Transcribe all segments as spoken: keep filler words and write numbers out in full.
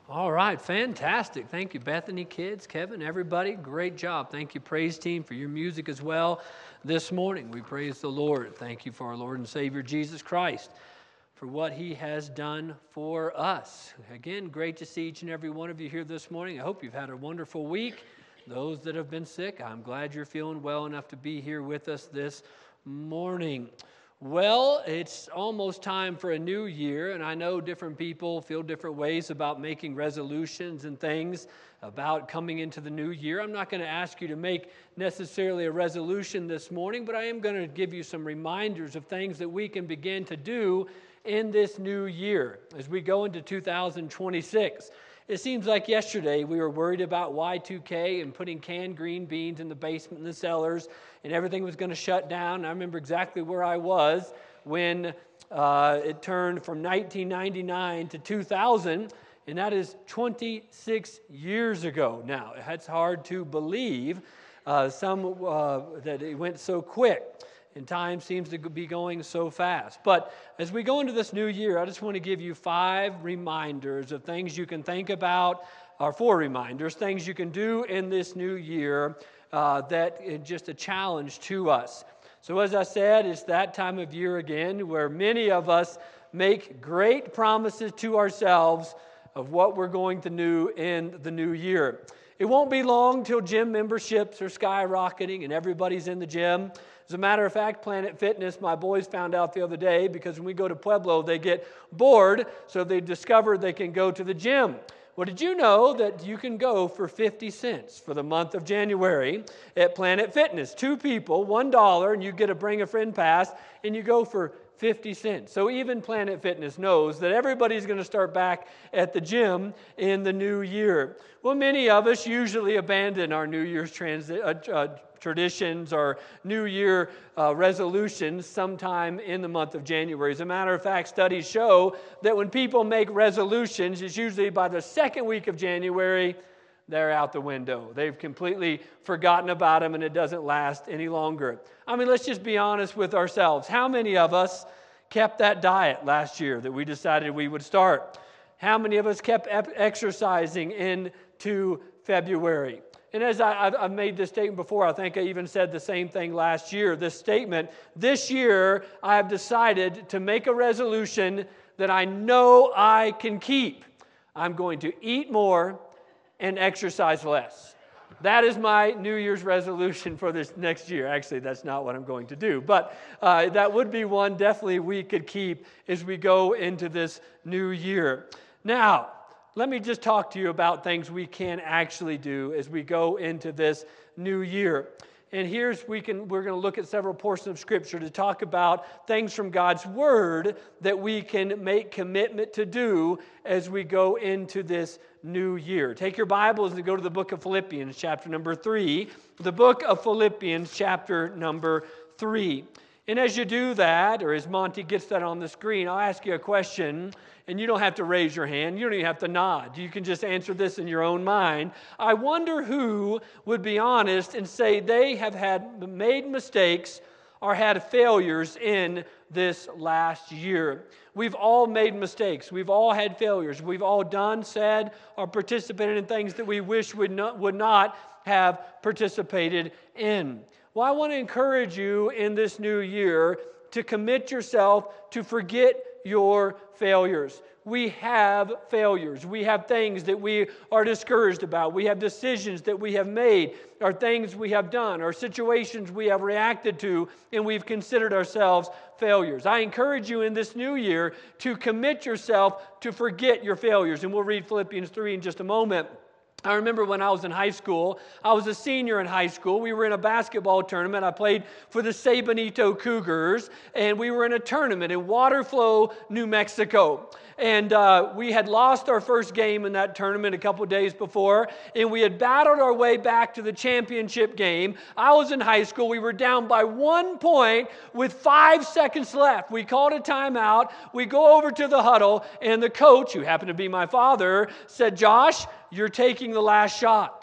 All right, fantastic. Thank you, Bethany, kids, Kevin, everybody. Great job. Thank you, praise team, for your music as well this morning. We praise the Lord. Thank you for our Lord and Savior, Jesus Christ, for what He has done for us. Again, great to see each and every one of you here this morning. I hope you've had a wonderful week. Those that have been sick, I'm glad you're feeling well enough to be here with us this morning. Well, it's almost time for a new year, and I know different people feel different ways about making resolutions and things about coming into the new year. I'm not going to ask you to make necessarily a resolution this morning, but I am going to give you some reminders of things that we can begin to do in this new year as we go into two thousand twenty-six. It seems like yesterday we were worried about Y two K and putting canned green beans in the basement and the cellars, and everything was going to shut down. I remember exactly where I was when uh, it turned from nineteen ninety-nine to two thousand, and that is twenty-six years ago now. It's hard to believe uh, some uh, that it went so quick. And time seems to be going so fast. But as we go into this new year, I just want to give you five reminders of things you can think about, or four reminders, things you can do in this new year uh, that is just a challenge to us. So as I said, it's that time of year again where many of us make great promises to ourselves of what we're going to do in the new year. It won't be long till gym memberships are skyrocketing and everybody's in the gym. As a matter of fact, Planet Fitness, my boys found out the other day, because when we go to Pueblo, they get bored, so they discovered they can go to the gym. Well, did you know that you can go for fifty cents for the month of January at Planet Fitness? Two people, one dollar, and you get a bring a friend pass, and you go for fifty cents. So even Planet Fitness knows that everybody's going to start back at the gym in the new year. Well, many of us usually abandon our New Year's transi- uh, uh, traditions or New Year uh, resolutions sometime in the month of January. As a matter of fact, studies show that when people make resolutions, it's usually by the second week of January, they're out the window. They've completely forgotten about them, and it doesn't last any longer. I mean, let's just be honest with ourselves. How many of us kept that diet last year that we decided we would start? How many of us kept exercising into February? And as I, I've made this statement before, I think I even said the same thing last year. This statement, this year I have decided to make a resolution that I know I can keep. I'm going to eat more and exercise less. That is my New Year's resolution for this next year. Actually, that's not what I'm going to do. But uh, that would be one definitely we could keep as we go into this new year. Now, let me just talk to you about things we can actually do as we go into this new year. And here's we can we're going to look at several portions of Scripture to talk about things from God's Word that we can make commitment to do as we go into this new year. Take your Bibles and go to the book of Philippians, chapter number three. The book of Philippians, chapter number three. And as you do that, or as Monty gets that on the screen, I'll ask you a question, and you don't have to raise your hand. You don't even have to nod. You can just answer this in your own mind. I wonder who would be honest and say they have had made mistakes or had failures in this last year. We've all made mistakes. We've all had failures. We've all done, said, or participated in things that we wish would not, would not have participated in. Well, I want to encourage you in this new year to commit yourself to forget your failures. We have failures. We have things that we are discouraged about. We have decisions that we have made, or things we have done, or situations we have reacted to, and we've considered ourselves failures. I encourage you in this new year to commit yourself to forget your failures. And we'll read Philippians three in just a moment. I remember when I was in high school, I was a senior in high school. We were in a basketball tournament. I played for the Sabanito Cougars, and we were in a tournament in Waterflow, New Mexico. And uh, we had lost our first game in that tournament a couple days before, and we had battled our way back to the championship game. I was in high school. We were down by one point with five seconds left. We called a timeout. We go over to the huddle, and the coach, who happened to be my father, said, "Josh, you're taking the last shot."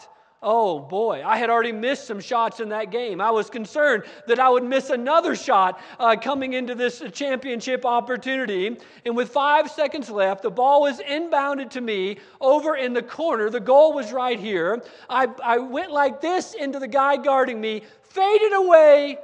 Oh boy, I had already missed some shots in that game. I was concerned that I would miss another shot uh, coming into this championship opportunity. And with five seconds left, the ball was inbounded to me over in the corner. The goal was right here. I, I went like this into the guy guarding me, faded away,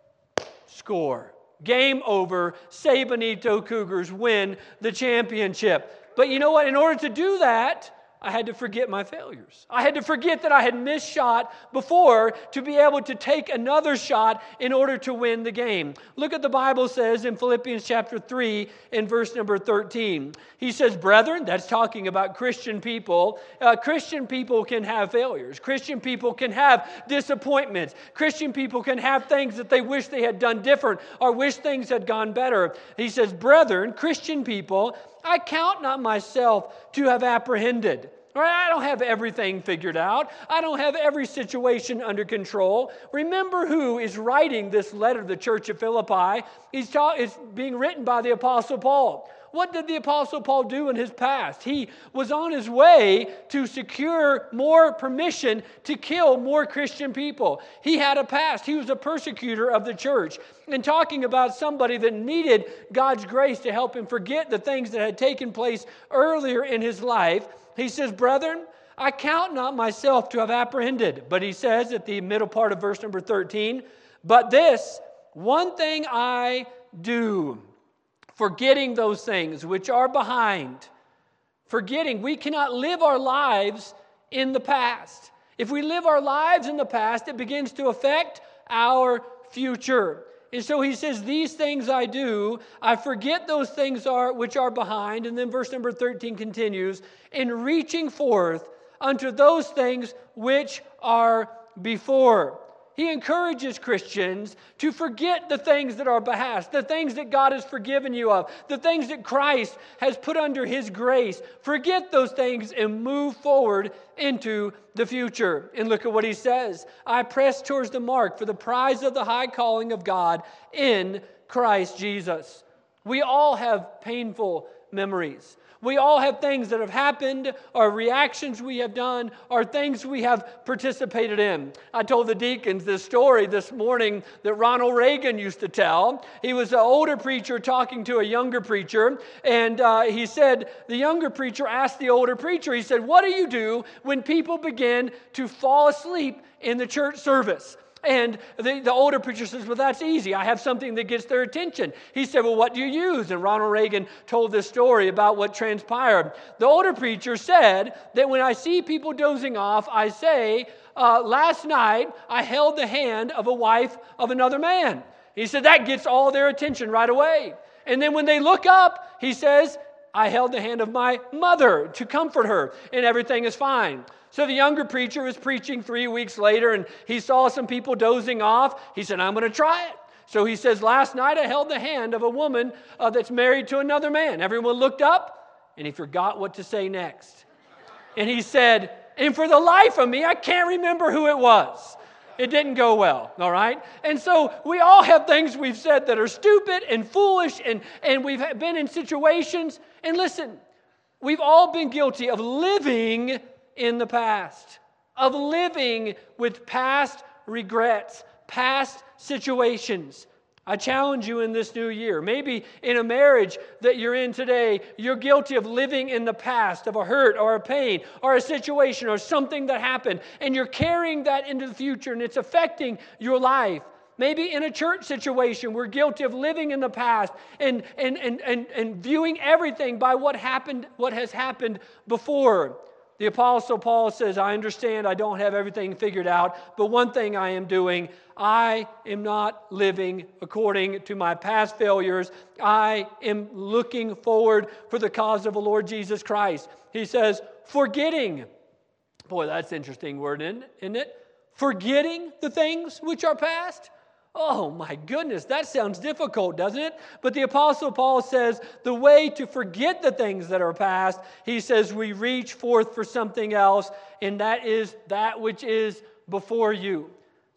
score. Game over. Say Benito Cougars win the championship. But you know what? In order to do that, I had to forget my failures. I had to forget that I had missed shot before to be able to take another shot in order to win the game. Look at the Bible says in Philippians chapter three in verse number thirteen. He says, brethren, that's talking about Christian people. Uh, Christian people can have failures. Christian people can have disappointments. Christian people can have things that they wish they had done different or wish things had gone better. He says, brethren, Christian people, I count not myself to have apprehended. Right? I don't have everything figured out. I don't have every situation under control. Remember who is writing this letter to the church of Philippi. He's ta- it's being written by the Apostle Paul. What did the Apostle Paul do in his past? He was on his way to secure more permission to kill more Christian people. He had a past. He was a persecutor of the church. And talking about somebody that needed God's grace to help him forget the things that had taken place earlier in his life, he says, brethren, I count not myself to have apprehended. But he says at the middle part of verse number thirteen, but this one thing I do, forgetting those things which are behind. Forgetting, we cannot live our lives in the past. If we live our lives in the past, it begins to affect our future. And so he says, these things I do, I forget those things are which are behind. And then verse number thirteen continues, in reaching forth unto those things which are before. He encourages Christians to forget the things that are past, the things that God has forgiven you of, the things that Christ has put under His grace. Forget those things and move forward into the future. And look at what he says. I press towards the mark for the prize of the high calling of God in Christ Jesus. We all have painful memories. We all have things that have happened, or reactions we have done, or things we have participated in. I told the deacons this story this morning that Ronald Reagan used to tell. He was an older preacher talking to a younger preacher, and uh, he said, the younger preacher asked the older preacher, he said, what do you do when people begin to fall asleep in the church service? And the, the older preacher says, well, that's easy. I have something that gets their attention. He said, well, what do you use? And Ronald Reagan told this story about what transpired. The older preacher said that when I see people dozing off, I say, uh, last night I held the hand of a wife of another man. He said, that gets all their attention right away. And then when they look up, he says, I held the hand of my mother to comfort her, and everything is fine. So the younger preacher was preaching three weeks later, and he saw some people dozing off. He said, I'm going to try it. So he says, last night I held the hand of a woman uh, that's married to another man. Everyone looked up, and he forgot what to say next. And he said, and for the life of me, I can't remember who it was. It didn't go well, all right? And so we all have things we've said that are stupid and foolish, and, and we've been in situations. And listen, we've all been guilty of living in the past, of living with past regrets, past situations. I challenge you in this new year, maybe in a marriage that you're in today, you're guilty of living in the past, of a hurt or a pain or a situation or something that happened, and you're carrying that into the future and it's affecting your life. Maybe in a church situation, we're guilty of living in the past and, and, and, and, and viewing everything by what happened, what has happened before. The Apostle Paul says, I understand I don't have everything figured out, but one thing I am doing, I am not living according to my past failures. I am looking forward for the cause of the Lord Jesus Christ. He says, forgetting. Boy, that's an interesting word, isn't it? Forgetting the things which are past. Oh my goodness, that sounds difficult, doesn't it? But the Apostle Paul says the way to forget the things that are past, he says we reach forth for something else, and that is that which is before you.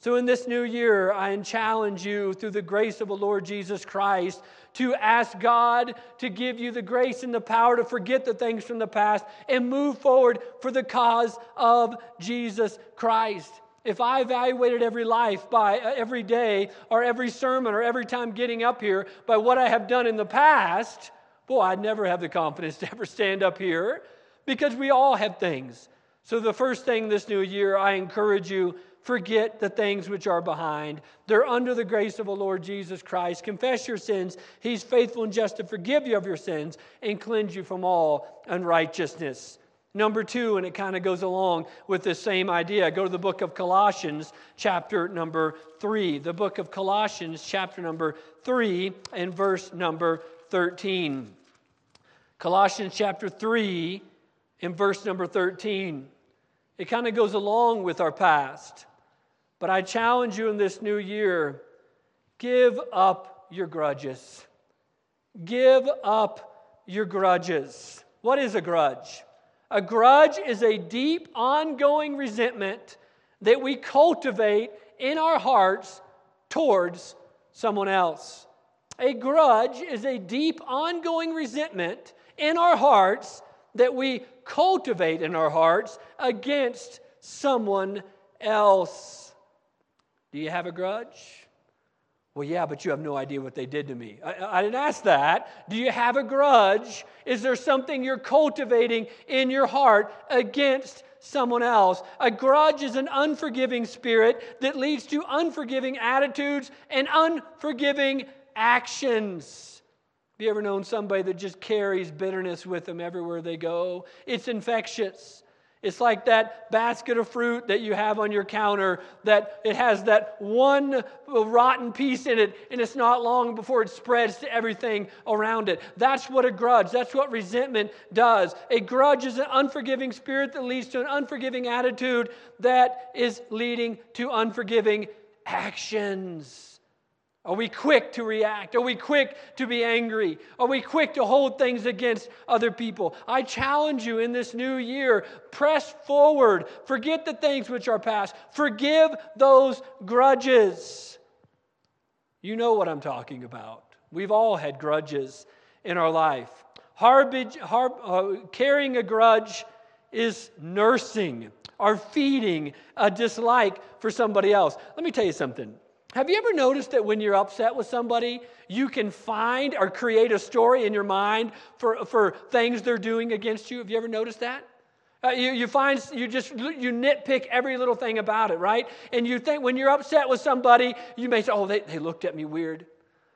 So in this new year, I challenge you through the grace of the Lord Jesus Christ to ask God to give you the grace and the power to forget the things from the past and move forward for the cause of Jesus Christ. If I evaluated every life by uh, every day or every sermon or every time getting up here by what I have done in the past, boy, I'd never have the confidence to ever stand up here, because we all have things. So the first thing this new year, I encourage you, forget the things which are behind. They're under the grace of the Lord Jesus Christ. Confess your sins. He's faithful and just to forgive you of your sins and cleanse you from all unrighteousness. Number two, and it kind of goes along with this same idea. Go to the book of Colossians, chapter number three. The book of Colossians, chapter number three, and verse number thirteen. Colossians chapter three, and verse number thirteen. It kind of goes along with our past. But I challenge you in this new year, give up your grudges. Give up your grudges. What is a grudge? A grudge is a deep, ongoing resentment that we cultivate in our hearts towards someone else. A grudge is a deep, ongoing resentment in our hearts that we cultivate in our hearts against someone else. Do you have a grudge? Well, yeah, but you have no idea what they did to me. I, I didn't ask that. Do you have a grudge? Is there something you're cultivating in your heart against someone else? A grudge is an unforgiving spirit that leads to unforgiving attitudes and unforgiving actions. Have you ever known somebody that just carries bitterness with them everywhere they go? It's infectious. It's like that basket of fruit that you have on your counter that it has that one rotten piece in it, and it's not long before it spreads to everything around it. That's what a grudge, that's what resentment does. A grudge is an unforgiving spirit that leads to an unforgiving attitude that is leading to unforgiving actions. Are we quick to react? Are we quick to be angry? Are we quick to hold things against other people? I challenge you in this new year, press forward. Forget the things which are past. Forgive those grudges. You know what I'm talking about. We've all had grudges in our life. Harbage, har, uh, carrying a grudge is nursing or feeding a dislike for somebody else. Let me tell you something. Have you ever noticed that when you're upset with somebody, you can find or create a story in your mind for, for things they're doing against you? Have you ever noticed that? Uh, you, you find, you just, you nitpick every little thing about it, right? And you think when you're upset with somebody, you may say, oh, they, they looked at me weird.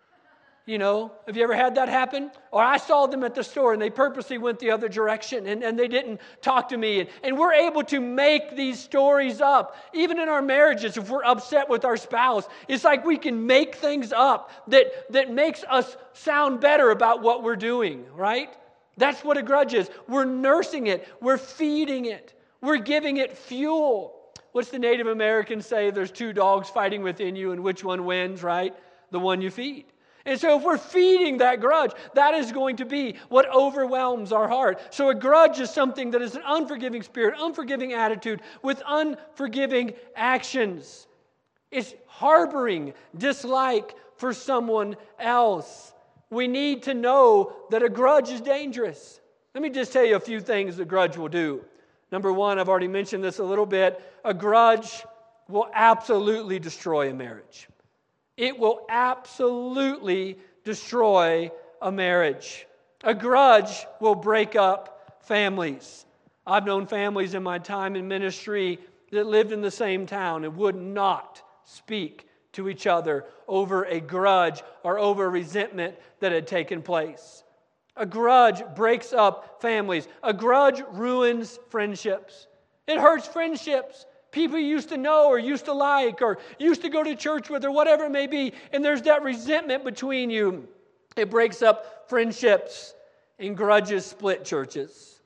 You know, have you ever had that happen? Or I saw them at the store and they purposely went the other direction and, and they didn't talk to me. And, and we're able to make these stories up. Even in our marriages, if we're upset with our spouse, it's like we can make things up that, that makes us sound better about what we're doing, right? That's what a grudge is. We're nursing it. We're feeding it. We're giving it fuel. What's the Native Americans say? There's two dogs fighting within you and which one wins, right? The one you feed. And so if we're feeding that grudge, that is going to be what overwhelms our heart. So a grudge is something that is an unforgiving spirit, unforgiving attitude with unforgiving actions. It's harboring dislike for someone else. We need to know that a grudge is dangerous. Let me just tell you a few things a grudge will do. Number one, I've already mentioned this a little bit. A grudge will absolutely destroy a marriage. It will absolutely destroy a marriage. A grudge will break up families. I've known families in my time in ministry that lived in the same town and would not speak to each other over a grudge or over resentment that had taken place. A grudge breaks up families. A grudge ruins friendships. It hurts friendships. People you used to know or used to like or used to go to church with or whatever it may be, and there's that resentment between you. It breaks up friendships, and grudges split churches.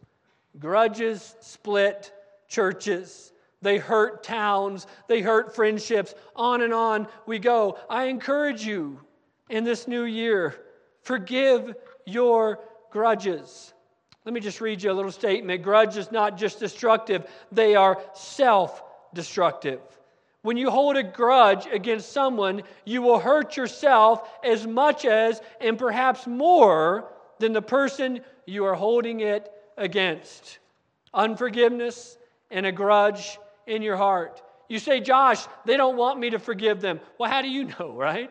Grudges split churches. They hurt towns. They hurt friendships. On and on we go. I encourage you in this new year, forgive your grudges. Let me just read you a little statement. Grudge is not just destructive. They are self-destructive. When you hold a grudge against someone, you will hurt yourself as much as, and perhaps more, than the person you are holding it against. Unforgiveness and a grudge in your heart. You say, Josh, they don't want me to forgive them. Well, how do you know, right?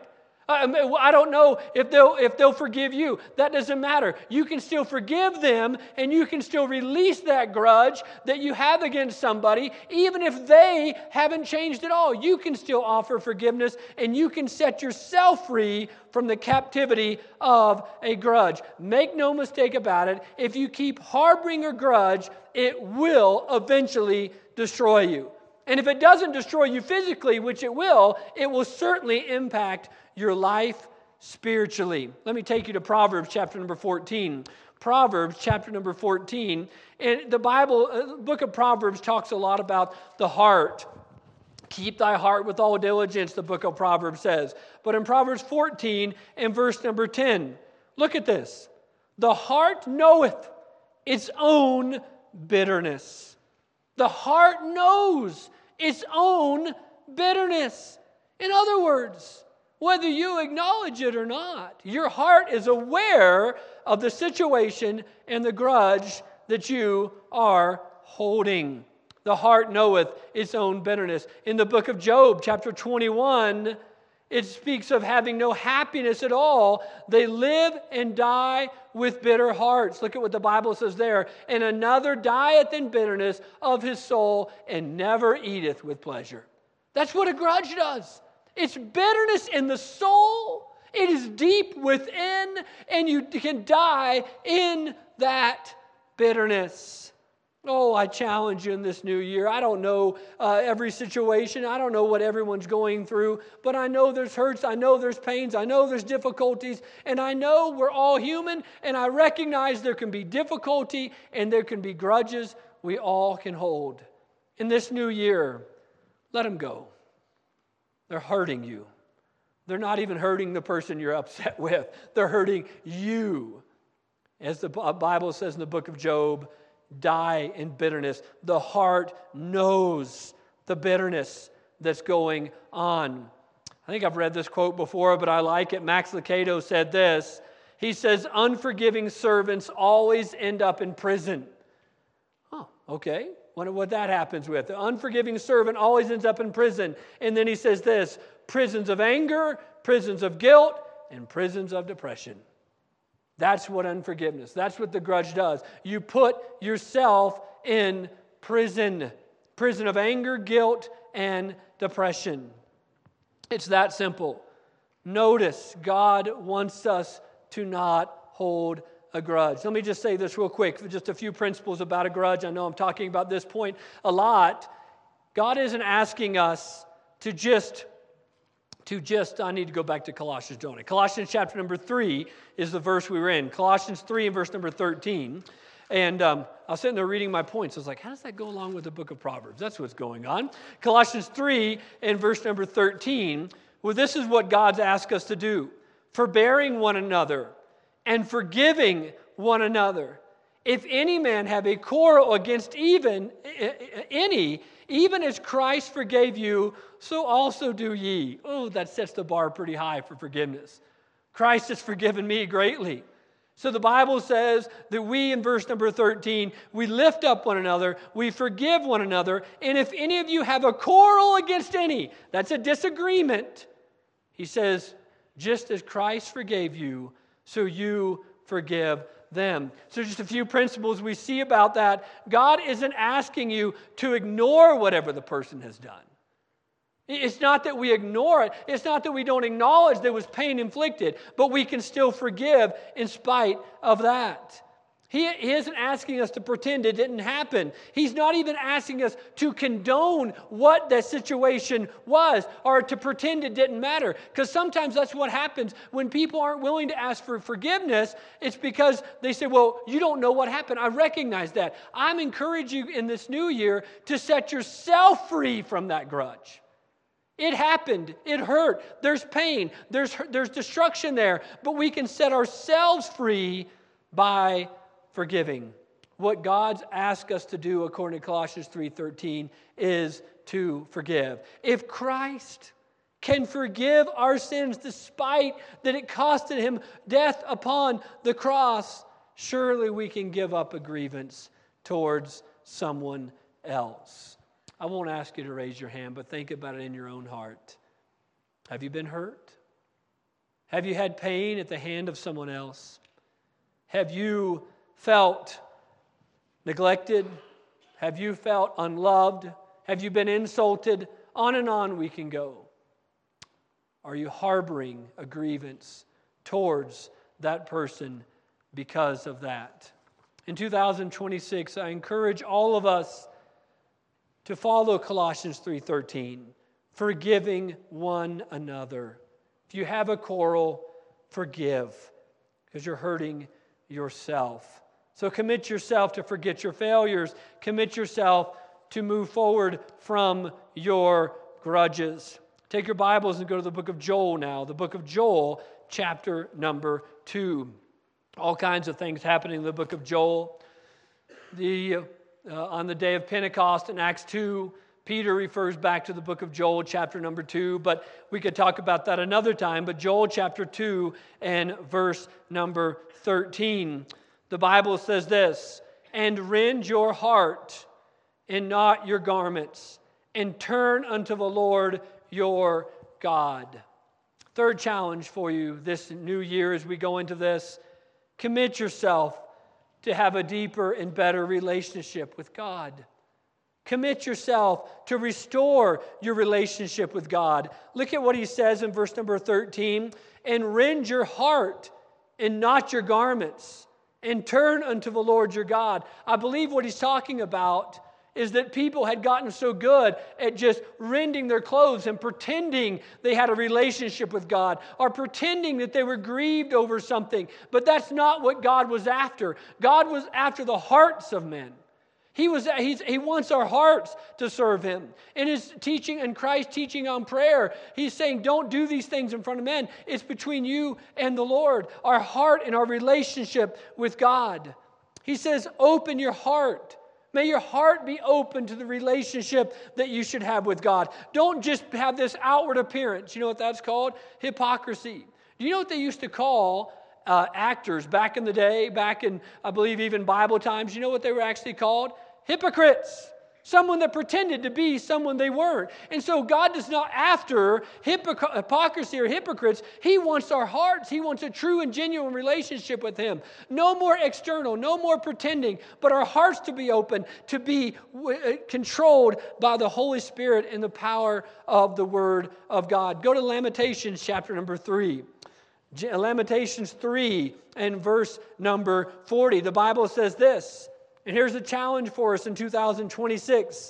I don't know if they'll, if they'll forgive you. That doesn't matter. You can still forgive them, and you can still release that grudge that you have against somebody, even if they haven't changed at all. You can still offer forgiveness, and you can set yourself free from the captivity of a grudge. Make no mistake about it. If you keep harboring a grudge, it will eventually destroy you. And if it doesn't destroy you physically, which it will, it will certainly impact your life spiritually. Let me take you to Proverbs chapter number fourteen. Proverbs chapter number fourteen. And the Bible, the book of Proverbs talks a lot about the heart. Keep thy heart with all diligence, the book of Proverbs says. But in Proverbs fourteen and verse number ten, look at this. The heart knoweth its own bitterness. The heart knows its own bitterness. In other words, whether you acknowledge it or not, your heart is aware of the situation and the grudge that you are holding. The heart knoweth its own bitterness. In the book of Job, chapter twenty-one, it speaks of having no happiness at all. They live and die with bitter hearts. Look at what the Bible says there. And another dieth in bitterness of his soul and never eateth with pleasure. That's what a grudge does. It's bitterness in the soul. It is deep within, and you can die in that bitterness. Oh, I challenge you in this new year. I don't know uh, every situation. I don't know what everyone's going through, but I know there's hurts. I know there's pains. I know there's difficulties, and I know we're all human, and I recognize there can be difficulty and there can be grudges we all can hold. In this new year, let them go. They're hurting you. They're not even hurting the person you're upset with. They're hurting you. As the Bible says in the book of Job, die in bitterness. The heart knows the bitterness that's going on. I think I've read this quote before, but I like it. Max Lucado said this. He says, unforgiving servants always end up in prison. Oh, okay. Wonder what that happens with. The unforgiving servant always ends up in prison. And then he says this, prisons of anger, prisons of guilt, and prisons of depression. That's what unforgiveness, that's what the grudge does. You put yourself in prison. Prison of anger, guilt, and depression. It's that simple. Notice God wants us to not hold a grudge. Let me just say this real quick, just a few principles about a grudge. I know I'm talking about this point a lot. God isn't asking us to just To just, I need to go back to Colossians, don't I? Colossians chapter number three is the verse we were in. Colossians three and verse number thirteen. And um, I was sitting there reading my points. I was like, how does that go along with the book of Proverbs? That's what's going on. Colossians three and verse number thirteen. Well, this is what God's asked us to do. Forbearing one another and forgiving one another. If any man have a quarrel against even any, even as Christ forgave you, so also do ye. Oh, that sets the bar pretty high for forgiveness. Christ has forgiven me greatly. So the Bible says that we, in verse number thirteen, we lift up one another, we forgive one another, and if any of you have a quarrel against any, that's a disagreement, he says, just as Christ forgave you, so you forgive them. So just a few principles we see about that. God isn't asking you to ignore whatever the person has done. It's not that we ignore it. It's not that we don't acknowledge there was pain inflicted, but we can still forgive in spite of that. He, he isn't asking us to pretend it didn't happen. He's not even asking us to condone what that situation was or to pretend it didn't matter. Because sometimes that's what happens when people aren't willing to ask for forgiveness. It's because they say, well, you don't know what happened. I recognize that. I'm encouraging you in this new year to set yourself free from that grudge. It happened. It hurt. There's pain. There's, there's destruction there. But we can set ourselves free by forgiving. what God's asked us to do according to Colossians three thirteen is to forgive. If Christ can forgive our sins despite that it costed him death upon the cross, surely we can give up a grievance towards someone else. I won't ask you to raise your hand, but think about it in your own heart. Have you been hurt? Have you had pain at the hand of someone else? Have you felt neglected? Have you felt unloved? Have you been insulted? On and on we can go. Are you harboring a grievance towards that person because of that? In two thousand twenty-six, I encourage all of us to follow Colossians three thirteen, forgiving one another. If you have a quarrel, forgive, because you're hurting yourself. So commit yourself to forget your failures. Commit yourself to move forward from your grudges. Take your Bibles and go to the book of Joel now. The book of Joel, chapter number two. All kinds of things happening in the book of Joel. The, uh, on the day of Pentecost in Acts two, Peter refers back to the book of Joel, chapter number two, but we could talk about that another time. But Joel chapter two and verse number thirteen. The Bible says this, "And rend your heart and not your garments, and turn unto the Lord your God." Third challenge for you this new year as we go into this, commit yourself to have a deeper and better relationship with God. Commit yourself to restore your relationship with God. Look at what he says in verse number thirteen, "And rend your heart and not your garments, and turn unto the Lord your God." I believe what he's talking about is that people had gotten so good at just rending their clothes and pretending they had a relationship with God, or pretending that they were grieved over something. But that's not what God was after. God was after the hearts of men. He was he's, He wants our hearts to serve Him. In His teaching, and Christ teaching on prayer, He's saying, don't do these things in front of men. It's between you and the Lord, our heart and our relationship with God. He says, open your heart. May your heart be open to the relationship that you should have with God. Don't just have this outward appearance. You know what that's called? Hypocrisy. Do you know what they used to call uh, actors back in the day, back in, I believe, even Bible times? You know what they were actually called? Hypocrites. Someone that pretended to be someone they weren't. And so God is not after hypocr- hypocrisy or hypocrites. He wants our hearts. He wants a true and genuine relationship with Him. No more external, no more pretending, but our hearts to be open, to be w- controlled by the Holy Spirit and the power of the Word of God. Go to Lamentations chapter number three. Lamentations three and verse number forty. The Bible says this. And here's a challenge for us in two thousand twenty-six.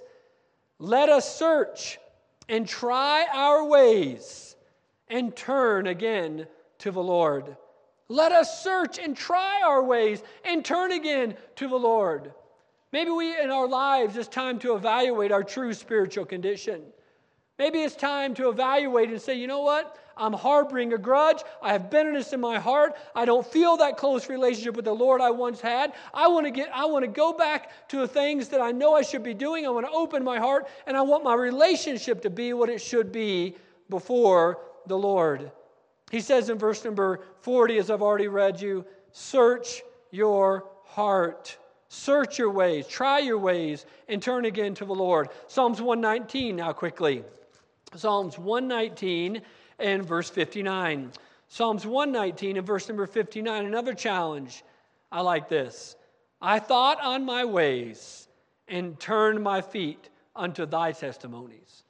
Let us search and try our ways and turn again to the Lord. Let us search and try our ways and turn again to the Lord. Maybe we, in our lives, it's time to evaluate our true spiritual condition. Maybe it's time to evaluate and say, you know what? I'm harboring a grudge. I have bitterness in my heart. I don't feel that close relationship with the Lord I once had. I want to get, I want to go back to the things that I know I should be doing. I want to open my heart, and I want my relationship to be what it should be before the Lord. He says in verse number forty, as I've already read you, search your heart. Search your ways. Try your ways and turn again to the Lord. Psalms one nineteen now quickly. Psalms one nineteen and verse fifty-nine. Psalms one nineteen and verse number fifty-nine, another challenge. I like this. I thought on my ways and turned my feet unto thy testimonies.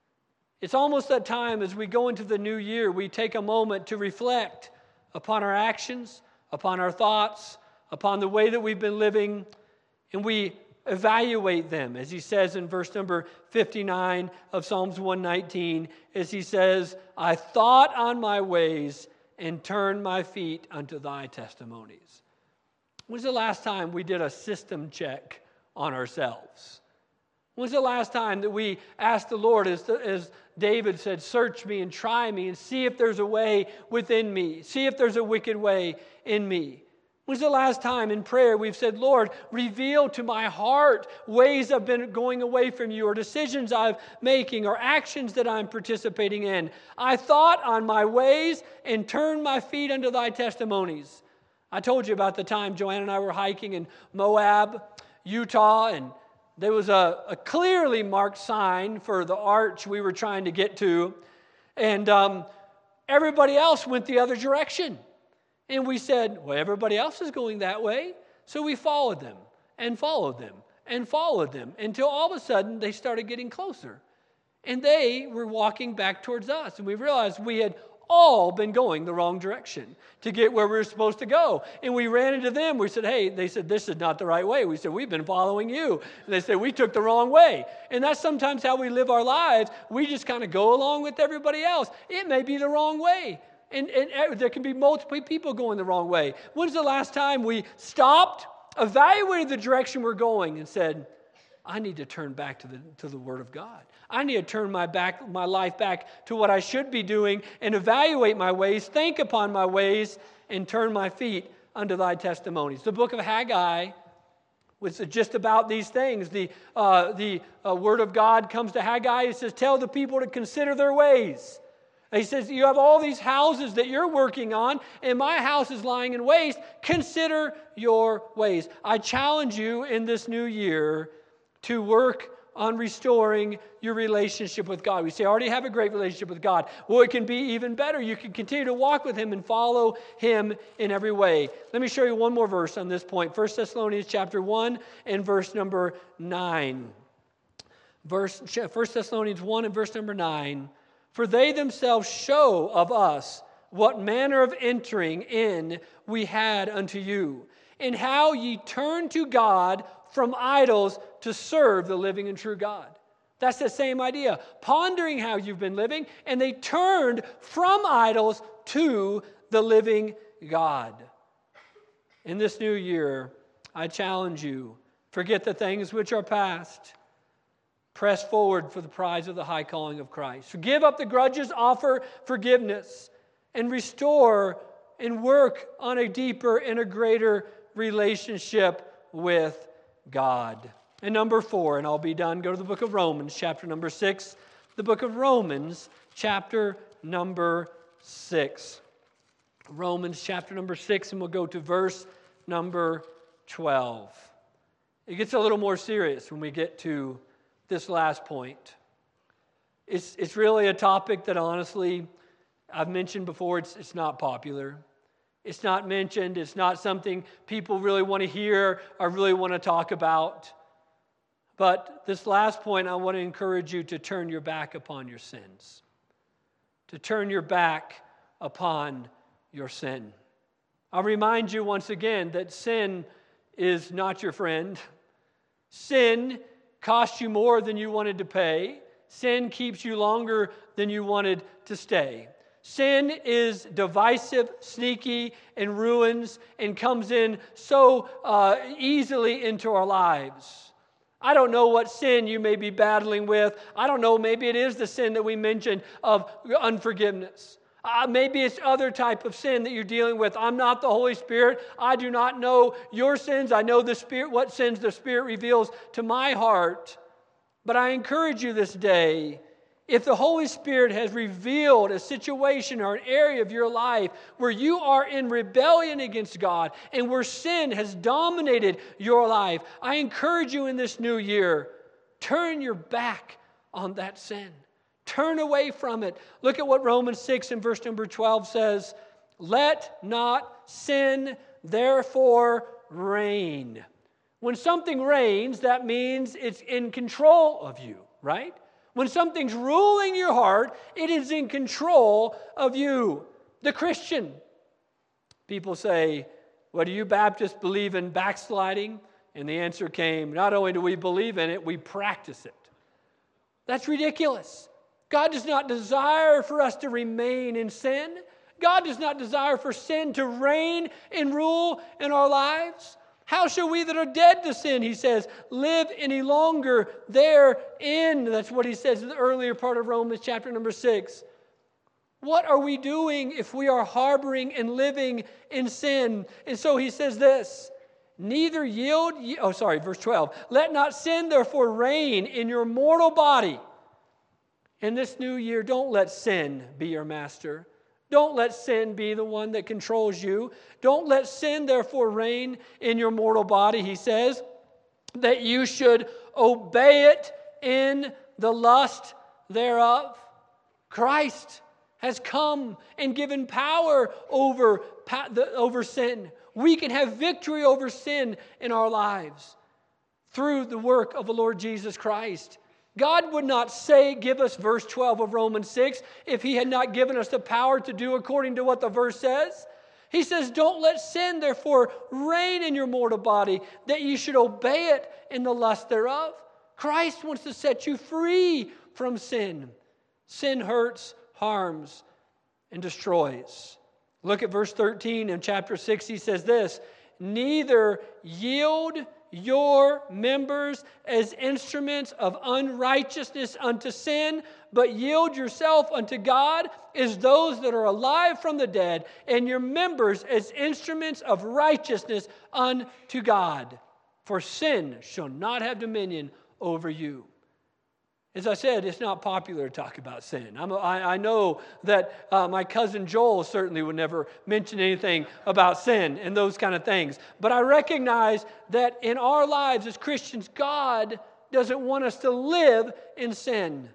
It's almost that time as we go into the new year, we take a moment to reflect upon our actions, upon our thoughts, upon the way that we've been living, and we evaluate them, as he says in verse number fifty-nine of Psalms one nineteen, as he says, I thought on my ways and turned my feet unto thy testimonies. When's the last time we did a system check on ourselves? When's the last time that we asked the Lord, as, the, as David said, search me and try me and see if there's a way within me, see if there's a wicked way in me? When's the last time in prayer we've said, Lord, reveal to my heart ways I've been going away from you, or decisions I'm making, or actions that I'm participating in? I thought on my ways and turned my feet unto thy testimonies. I told you about the time Joanne and I were hiking in Moab, Utah, and there was a, a clearly marked sign for the arch we were trying to get to, and um, everybody else went the other direction. And we said, well, everybody else is going that way. So we followed them and followed them and followed them until all of a sudden they started getting closer. And they were walking back towards us. And we realized we had all been going the wrong direction to get where we were supposed to go. And we ran into them. We said, hey, they said, this is not the right way. We said, we've been following you. And they said, we took the wrong way. And that's sometimes how we live our lives. We just kind of go along with everybody else. It may be the wrong way. And, and there can be multiple people going the wrong way. When's the last time we stopped, evaluated the direction we're going, and said, I need to turn back to the, to the Word of God. I need to turn my, back, my life back to what I should be doing and evaluate my ways, think upon my ways, and turn my feet unto thy testimonies. The book of Haggai was just about these things. The, uh, the uh, Word of God comes to Haggai. It says, tell the people to consider their ways. He says, you have all these houses that you're working on, and my house is lying in waste. Consider your ways. I challenge you in this new year to work on restoring your relationship with God. We say, I already have a great relationship with God. Well, it can be even better. You can continue to walk with Him and follow Him in every way. Let me show you one more verse on this point. First Thessalonians chapter one and verse number nine. Verse, First Thessalonians one and verse number nine. For they themselves show of us what manner of entering in we had unto you, and how ye turned to God from idols to serve the living and true God. That's the same idea. Pondering how you've been living, and they turned from idols to the living God. In this new year, I challenge you, forget the things which are past. Press forward for the prize of the high calling of Christ. Forgive up the grudges, offer forgiveness, and restore and work on a deeper and a greater relationship with God. And number four, and I'll be done, go to the book of Romans, chapter number six. The book of Romans, chapter number six. Romans, chapter number six, and we'll go to verse number twelve. It gets a little more serious when we get to this last point. It's, it's really a topic that honestly, I've mentioned before, it's, it's not popular. It's not mentioned. It's not something people really want to hear or really want to talk about. But this last point, I want to encourage you to turn your back upon your sins. To turn your back upon your sin. I'll remind you once again that sin is not your friend. Sin costs you more than you wanted to pay. Sin keeps you longer than you wanted to stay. Sin is divisive, sneaky, and ruins and comes in so uh, easily into our lives. I don't know what sin you may be battling with. I don't know, maybe it is the sin that we mentioned of unforgiveness. Uh, maybe it's other type of sin that you're dealing with. I'm not the Holy Spirit. I do not know your sins. I know the Spirit, what sins the Spirit reveals to my heart. But I encourage you this day, if the Holy Spirit has revealed a situation or an area of your life where you are in rebellion against God and where sin has dominated your life, I encourage you in this new year, turn your back on that sin. Turn away from it. Look at what Romans six and verse number twelve says. Let not sin therefore reign. When something reigns, that means it's in control of you, right? When something's ruling your heart, it is in control of you. The Christian. People say, well, do you Baptists believe in backsliding? And the answer came, not only do we believe in it, we practice it. That's ridiculous. God does not desire for us to remain in sin. God does not desire for sin to reign and rule in our lives. How shall we that are dead to sin, he says, live any longer therein? That's what he says in the earlier part of Romans chapter number six. What are we doing if we are harboring and living in sin? And so he says this, neither yield, ye- oh sorry, verse twelve, let not sin therefore reign in your mortal body. In this new year, don't let sin be your master. Don't let sin be the one that controls you. Don't let sin therefore reign in your mortal body, he says, that you should obey it in the lust thereof. Christ has come and given power over, over sin. We can have victory over sin in our lives through the work of the Lord Jesus Christ. God would not say, give us verse twelve of Romans six if he had not given us the power to do according to what the verse says. He says, don't let sin therefore reign in your mortal body, that you should obey it in the lust thereof. Christ wants to set you free from sin. Sin hurts, harms, and destroys. Look at verse thirteen in chapter six. He says this, neither yield your members as instruments of unrighteousness unto sin, but yield yourself unto God as those that are alive from the dead, and your members as instruments of righteousness unto God. For sin shall not have dominion over you. As I said, it's not popular to talk about sin. I'm, I, I know that uh, my cousin Joel certainly would never mention anything about sin and those kind of things. But I recognize that in our lives as Christians, God doesn't want us to live in sin.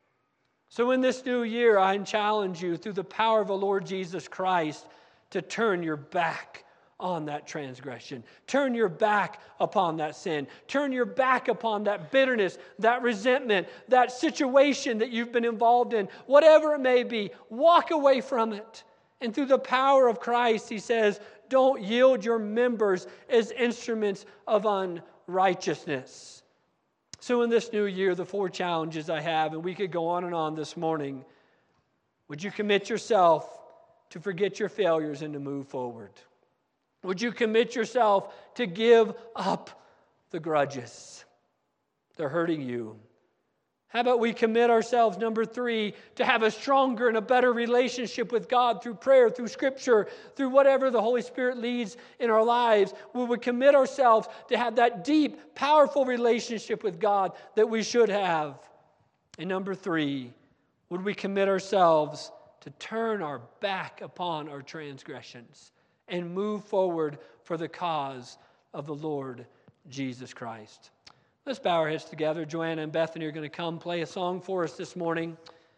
So in this new year, I challenge you through the power of the Lord Jesus Christ to turn your back on that transgression. Turn your back upon that sin. Turn your back upon that bitterness, that resentment, that situation that you've been involved in. Whatever it may be, walk away from it. And through the power of Christ, he says, don't yield your members as instruments of unrighteousness. So in this new year, the four challenges I have, and we could go on and on this morning. Would you commit yourself to forget your failures and to move forward? Would you commit yourself to give up the grudges? They're hurting you. How about we commit ourselves, number three, to have a stronger and a better relationship with God through prayer, through Scripture, through whatever the Holy Spirit leads in our lives. We would commit ourselves to have that deep, powerful relationship with God that we should have. And number three, would we commit ourselves to turn our back upon our transgressions and move forward for the cause of the Lord Jesus Christ. Let's bow our heads together. Joanna and Bethany are going to come play a song for us this morning.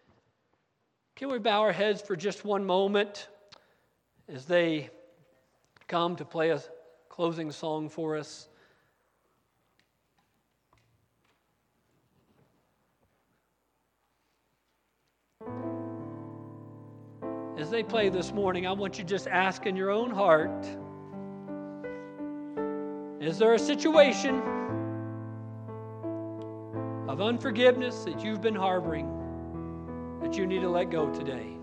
Can we bow our heads for just one moment as they come to play a closing song for us? As they play this morning, I want you to just ask in your own heart, is there a situation of unforgiveness that you've been harboring that you need to let go today?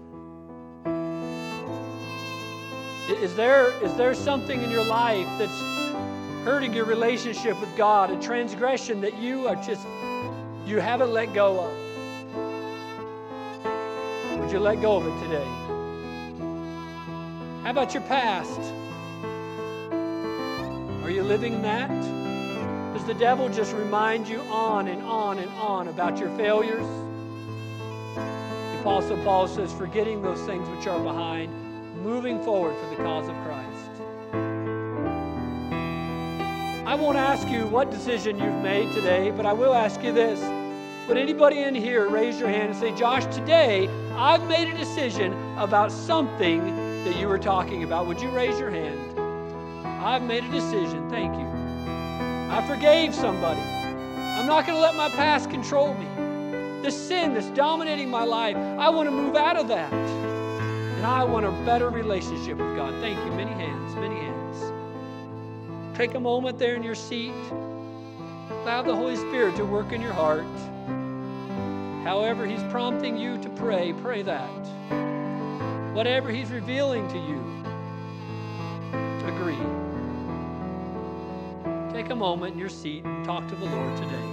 Is there, is there something in your life that's hurting your relationship with God, a transgression that you are just, you haven't let go of? Would you let go of it today? How about your past? Are you living in that? Does the devil just remind you on and on and on about your failures? The Apostle Paul says, forgetting those things which are behind, moving forward for the cause of Christ. I won't ask you what decision you've made today, but I will ask you this. Would anybody in here raise your hand and say, Josh, today I've made a decision about something that you were talking about? Would you raise your hand? I've made a decision. Thank you. I forgave somebody. I'm not going to let my past control me. The sin that's dominating my life, I want to move out of that. And I want a better relationship with God. Thank you. Many hands, many hands. Take a moment there in your seat. Allow the Holy Spirit to work in your heart. However He's prompting you to pray, pray that. Whatever He's revealing to you, agree. Take a moment in your seat and talk to the Lord today.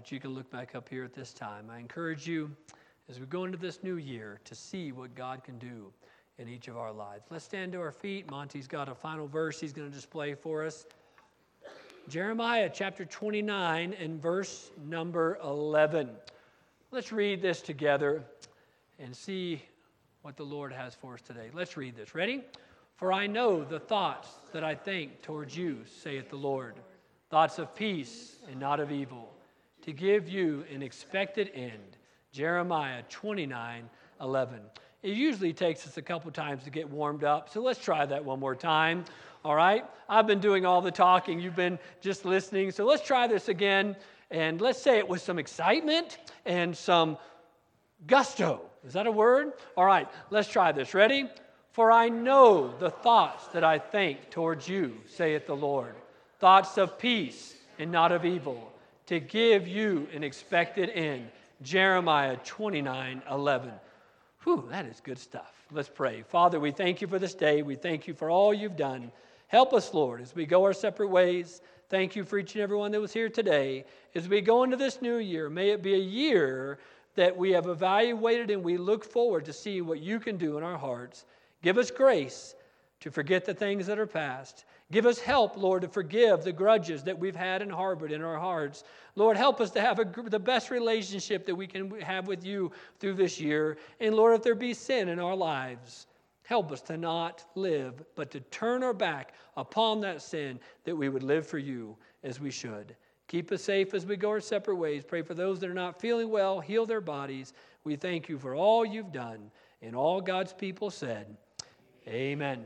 that you can look back up here at this time. I encourage you, as we go into this new year, to see what God can do in each of our lives. Let's stand to our feet. Monty's got a final verse he's going to display for us. Jeremiah chapter twenty-nine and verse number eleven. Let's read this together and see what the Lord has for us today. Let's read this. Ready? For I know the thoughts that I think towards you, saith the Lord, thoughts of peace and not of evil, to give you an expected end. Jeremiah twenty-nine eleven. It usually takes us a couple times to get warmed up, so let's try that one more time. All right? I've been doing all the talking. You've been just listening. So let's try this again, and let's say it with some excitement and some gusto. Is that a word? All right, let's try this. Ready? For I know the thoughts that I think towards you, saith the Lord, thoughts of peace and not of evil, to give you an expected end. Jeremiah twenty-nine eleven. Whew, that is good stuff. Let's pray. Father, we thank you for this day. We thank you for all you've done. Help us, Lord, as we go our separate ways. Thank you for each and every one that was here today. As we go into this new year, may it be a year that we have evaluated and we look forward to see what you can do in our hearts. Give us grace to forget the things that are past. Give us help, Lord, to forgive the grudges that we've had and harbored in our hearts. Lord, help us to have a, the best relationship that we can have with you through this year. And Lord, if there be sin in our lives, help us to not live, but to turn our back upon that sin, that we would live for you as we should. Keep us safe as we go our separate ways. Pray for those that are not feeling well. Heal their bodies. We thank you for all you've done. And all God's people said, amen.